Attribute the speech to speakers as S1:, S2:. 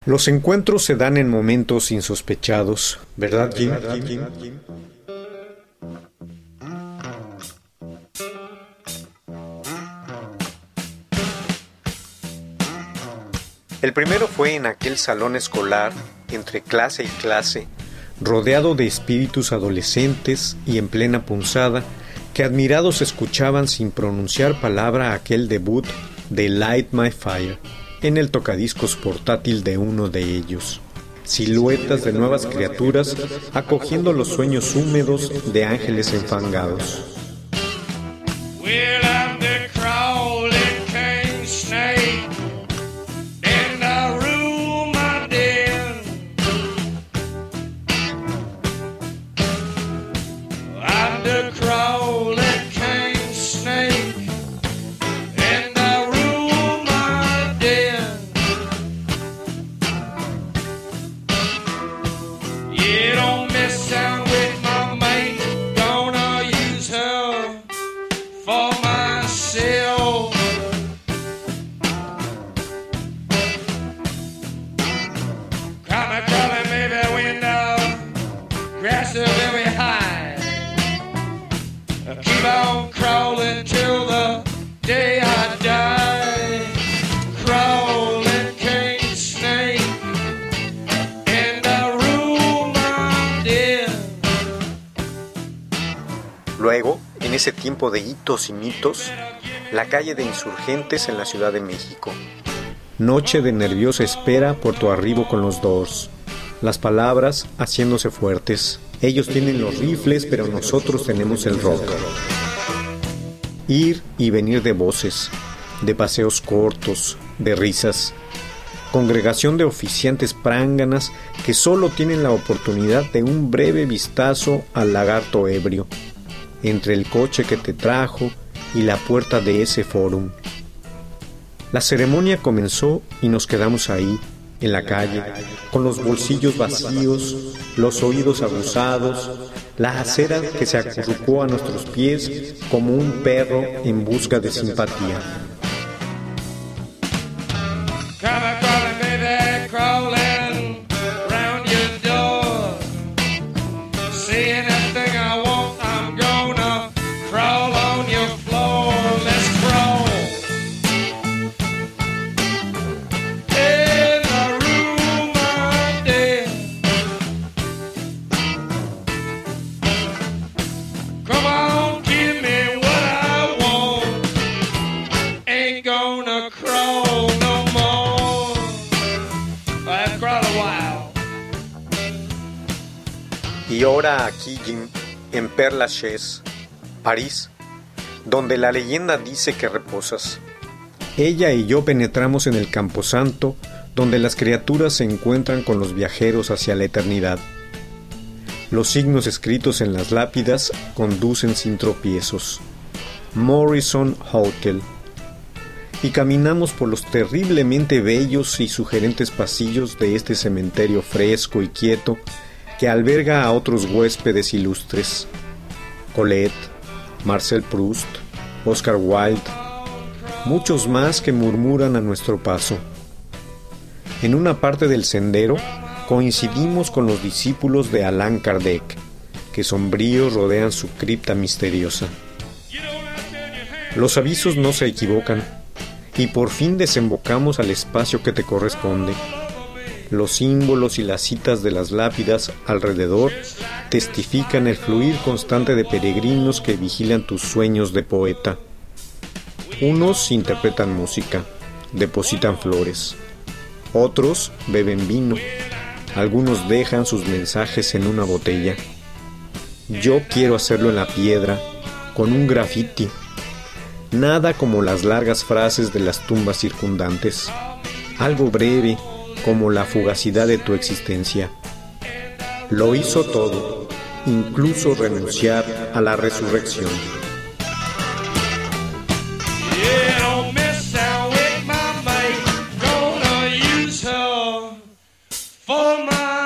S1: Los encuentros se dan en momentos insospechados, ¿verdad, Jim? El primero fue en aquel salón escolar, entre clase y clase, rodeado de espíritus adolescentes y en plena punzada, que admirados escuchaban sin pronunciar palabra aquel debut de Light My Fire, en el tocadiscos portátil de uno de ellos. Siluetas de nuevas criaturas acogiendo los sueños húmedos de ángeles enfangados. Luego, en ese tiempo de hitos y mitos, la calle de Insurgentes en la Ciudad de México. Noche de nerviosa espera por tu arribo con los Doors. Las palabras haciéndose fuertes. Ellos tienen los rifles, pero nosotros tenemos el rock. Ir y venir de voces, de paseos cortos, de risas. Congregación de oficiantes pránganas que solo tienen la oportunidad de un breve vistazo al lagarto ebrio, entre el coche que te trajo y la puerta de ese fórum. La ceremonia comenzó y nos quedamos ahí, en la calle, con los bolsillos vacíos, los oídos aguzados, la acera que se acurrucó a nuestros pies como un perro en busca de simpatía. Y ahora aquí, Jim, en Père Lachaise, París, donde la leyenda dice que reposas. Ella y yo penetramos en el camposanto, donde las criaturas se encuentran con los viajeros hacia la eternidad. Los signos escritos en las lápidas conducen sin tropiezos. Morrison Hotel. Y caminamos por los terriblemente bellos y sugerentes pasillos de este cementerio fresco y quieto que alberga a otros huéspedes ilustres. Colette, Marcel Proust, Oscar Wilde, muchos más que murmuran a nuestro paso. En una parte del sendero coincidimos con los discípulos de Allan Kardec, que sombríos rodean su cripta misteriosa. Los avisos no se equivocan, y por fin desembocamos al espacio que te corresponde. Los símbolos y las citas de las lápidas alrededor testifican el fluir constante de peregrinos que vigilan tus sueños de poeta. Unos interpretan música, depositan flores. Otros beben vino. Algunos dejan sus mensajes en una botella. Yo quiero hacerlo en la piedra, con un grafiti. Nada como las largas frases de las tumbas circundantes. Algo breve, como la fugacidad de tu existencia. Lo hizo todo, incluso renunciar a la resurrección.
S2: For my